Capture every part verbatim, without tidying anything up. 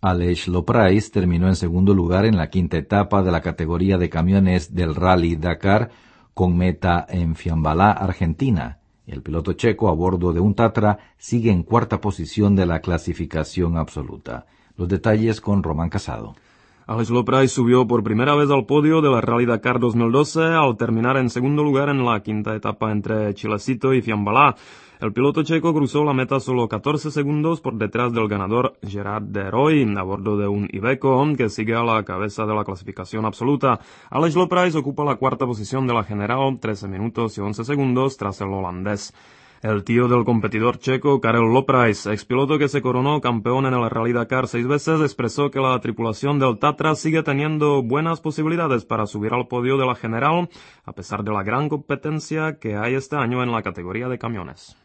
Aleix Loprais terminó en segundo lugar en la quinta etapa de la categoría de camiones del Rally Dakar, con meta en Fiambalá, Argentina. El piloto checo, a bordo de un Tatra, sigue en cuarta posición de la clasificación absoluta. Los detalles con Román Casado. Aleix Loprais subió por primera vez al podio de la Rally Dakar dos mil doce al terminar en segundo lugar en la quinta etapa entre Chilecito y Fiambalá. El piloto checo cruzó la meta solo catorce segundos por detrás del ganador Gerard de Rooij a bordo de un Iveco que sigue a la cabeza de la clasificación absoluta. Aleix Loprais ocupa la cuarta posición de la general, trece minutos y once segundos tras el holandés. El tío del competidor checo, Karel Loprais, expiloto que se coronó campeón en el Rally Dakar seis veces, expresó que la tripulación del Tatra sigue teniendo buenas posibilidades para subir al podio de la general, a pesar de la gran competencia que hay este año en la categoría de camiones.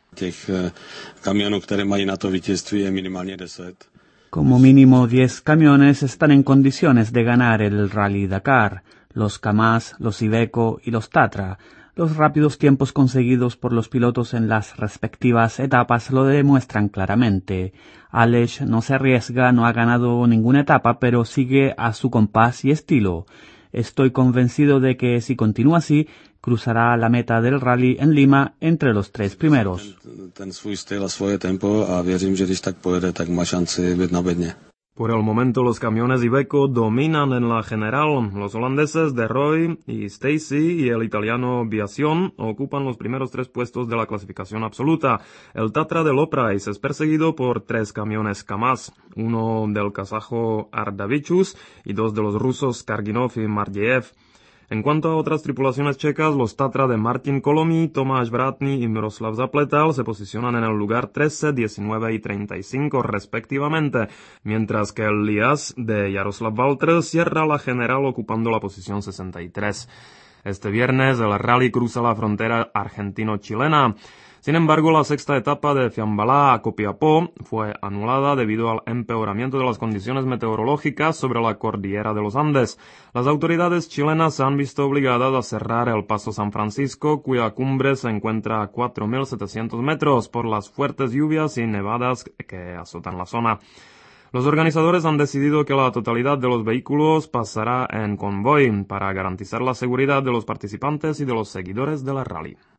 Como mínimo diez camiones están en condiciones de ganar el Rally Dakar, los Kamaz, los Iveco y los Tatra. Los rápidos tiempos conseguidos por los pilotos en las respectivas etapas lo demuestran claramente. Aleix no se arriesga, no ha ganado ninguna etapa, pero sigue a su compás y estilo. Estoy convencido de que si continúa así, cruzará la meta del rally en Lima entre los tres primeros. Por el momento los camiones Iveco dominan en la general. Los holandeses de Rooij y Stacy y el italiano Biasion ocupan los primeros tres puestos de la clasificación absoluta. El Tatra de Loprais es perseguido por tres camiones Kamaz, uno del kazajo Ardavichus y dos de los rusos Karginov y Margeev. En cuanto a otras tripulaciones checas, los Tatra de Martin Kolomi, Tomáš Vrátny y Miroslav Zapletal se posicionan en el lugar trece, diecinueve y treinta y cinco respectivamente, mientras que el Liaz de Jaroslav Valter cierra la general ocupando la posición sesenta y tres. Este viernes el rally cruza la frontera argentino-chilena. Sin embargo, la sexta etapa de Fiambalá a Copiapó fue anulada debido al empeoramiento de las condiciones meteorológicas sobre la cordillera de los Andes. Las autoridades chilenas se han visto obligadas a cerrar el Paso San Francisco, cuya cumbre se encuentra a cuatro mil setecientos metros, por las fuertes lluvias y nevadas que azotan la zona. Los organizadores han decidido que la totalidad de los vehículos pasará en convoy para garantizar la seguridad de los participantes y de los seguidores de la rally.